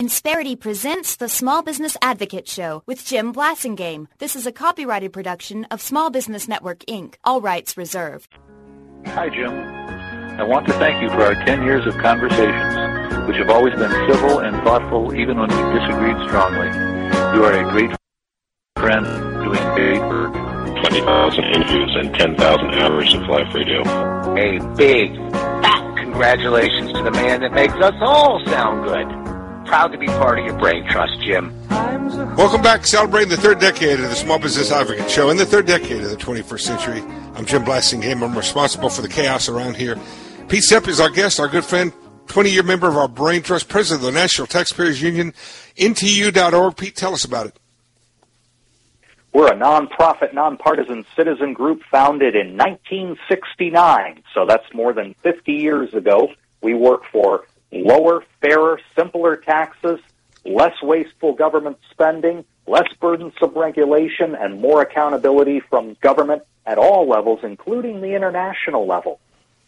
Insperity presents the Small Business Advocate Show with Jim Blasingame. This is a copyrighted production of Small Business Network, Inc. All rights reserved. Hi, Jim. I want to thank you for our 10 years of conversations, which have always been civil and thoughtful even when we disagreed strongly. You are a great friend doing great work. 20,000 interviews and 10,000 hours of live radio. A big, fat congratulations to the man that makes us all sound good. Proud to be part of your brain trust, Jim. Welcome back, celebrating the third decade of the Small Business Advocate Show. In the third decade of the 21st century, I'm Jim Blasingame. I'm responsible for the chaos around here. Pete Sepp is our guest, our good friend, 20-year member of our Brain Trust, president of the National Taxpayers Union, NTU.org. Pete, tell us about it. We're a nonprofit, nonpartisan citizen group founded in 1969, so that's more than 50 years ago. We work for lower, fairer, simpler taxes, less wasteful government spending, less burdensome regulation, and more accountability from government at all levels, including the international level.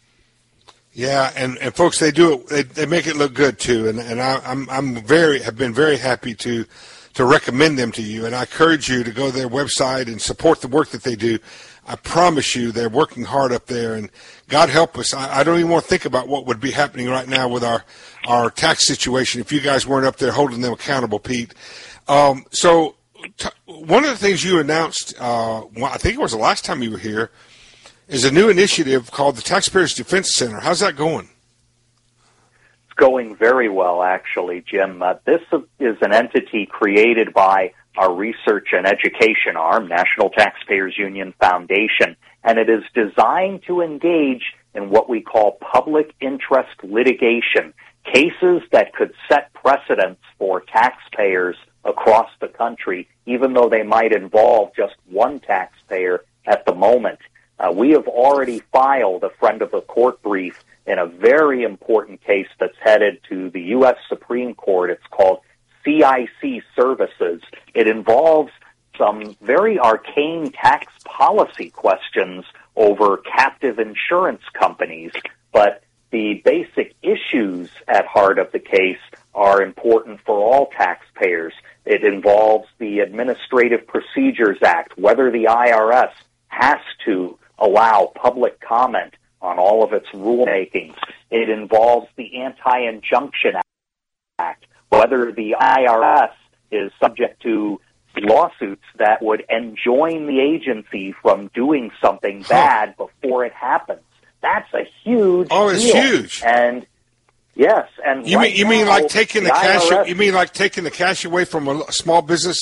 Yeah, and folks, they do it. They make it look good too, and have been very happy to recommend them to you, and I encourage you to go to their website and support the work that they do. I promise you, they're working hard up there, and God help us. I don't even want to think about what would be happening right now with our tax situation if you guys weren't up there holding them accountable, Pete. One of the things you announced, I think it was the last time you were here, is a new initiative called the Taxpayers Defense Center. How's that going? It's going very well, actually, Jim. This is an entity created by our research and education arm, National Taxpayers Union Foundation, and it is designed to engage in what we call public interest litigation, cases that could set precedents for taxpayers across the country, even though they might involve just one taxpayer at the moment. We have already filed a friend of the court brief in a very important case that's headed to the U.S. Supreme Court. It's called CIC Services. It involves some very arcane tax policy questions over captive insurance companies, but the basic issues at heart of the case are important for all taxpayers. It involves the Administrative Procedures Act, whether the IRS has to allow public comment on all of its rulemakings. It involves the Anti-Injunction Act, whether the IRS is subject to lawsuits that would enjoin the agency from doing something bad before it happens. That's a huge deal. It's huge. And yes, and you mean like taking the cash? You mean like taking the cash away from a small business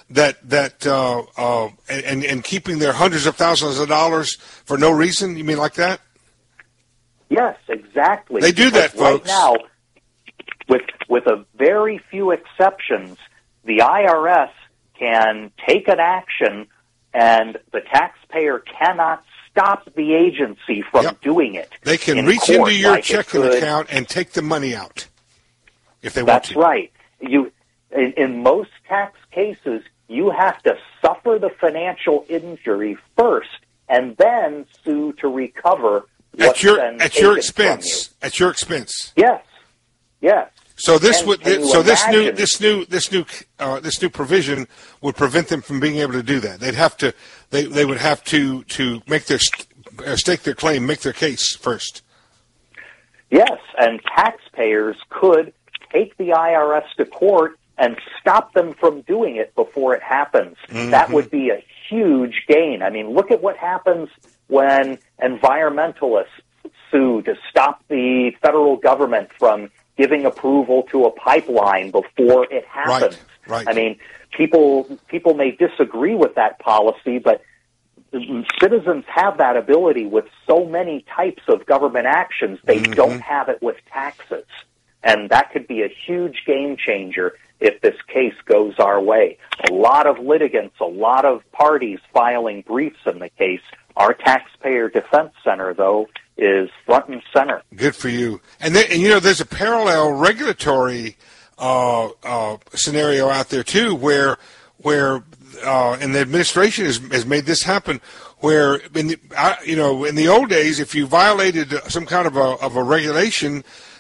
and keeping their hundreds of thousands of dollars for no reason? You mean like that? Yes, exactly. They do that, folks. Right now, with a very few exceptions, the IRS can take an action, and the taxpayer cannot stop the agency from doing it. They can reach into your checking account and take the money out if they want to. That's right. In most tax cases, you have to suffer the financial injury first and then sue to recover what's been taken from you. At your expense. Yes. Yes. So this new provision would prevent them from being able to do that. They would have to make stake their claim, make their case first. Yes, and taxpayers could take the IRS to court and stop them from doing it before it happens. Mm-hmm. That would be a huge gain. I mean, look at what happens when environmentalists sue to stop the federal government from giving approval to a pipeline before it happens. Right. I mean, people may disagree with that policy, but citizens have that ability with so many types of government actions. They don't have it with taxes. And that could be a huge game changer if this case goes our way. A lot of litigants, a lot of parties filing briefs in the case. Our Taxpayer Defense Center, though, is front and center. Good for you. And there's a parallel regulatory scenario out there too, where and the administration has made this happen, where in the old days, if you violated some kind of a regulation,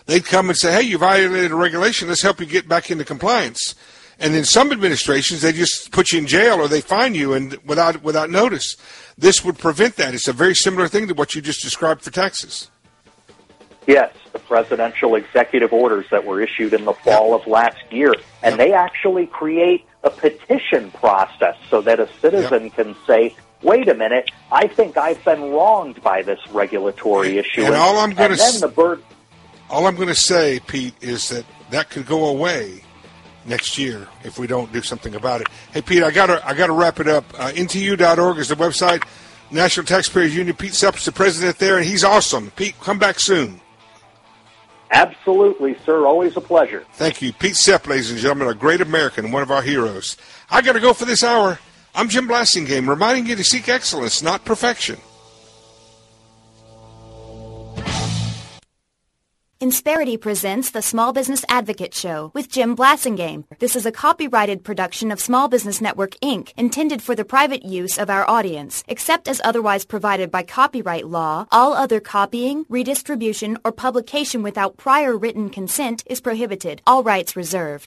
they'd come and say, hey, you violated a regulation. Let's help you get back into compliance. And in some administrations, they just put you in jail or they fine you and without notice. This would prevent that. It's a very similar thing to what you just described for taxes. Yes, the presidential executive orders that were issued in the fall of last year. And they actually create a petition process so that a citizen can say, wait a minute, I think I've been wronged by this regulatory issue. And all I'm going to say, Pete, is that could go away next year if we don't do something about it. Hey, Pete, I gotta wrap it up. NTU.org is the website. National Taxpayers Union. Pete Sepp is the president there, and he's awesome. Pete, come back soon. Absolutely, sir. Always a pleasure. Thank you. Pete Sepp, ladies and gentlemen, a great American, one of our heroes. I got to go for this hour. I'm Jim Blasingame, reminding you to seek excellence, not perfection. Insperity presents the Small Business Advocate Show with Jim Blasingame. This is a copyrighted production of Small Business Network, Inc., intended for the private use of our audience. Except as otherwise provided by copyright law, all other copying, redistribution, or publication without prior written consent is prohibited. All rights reserved.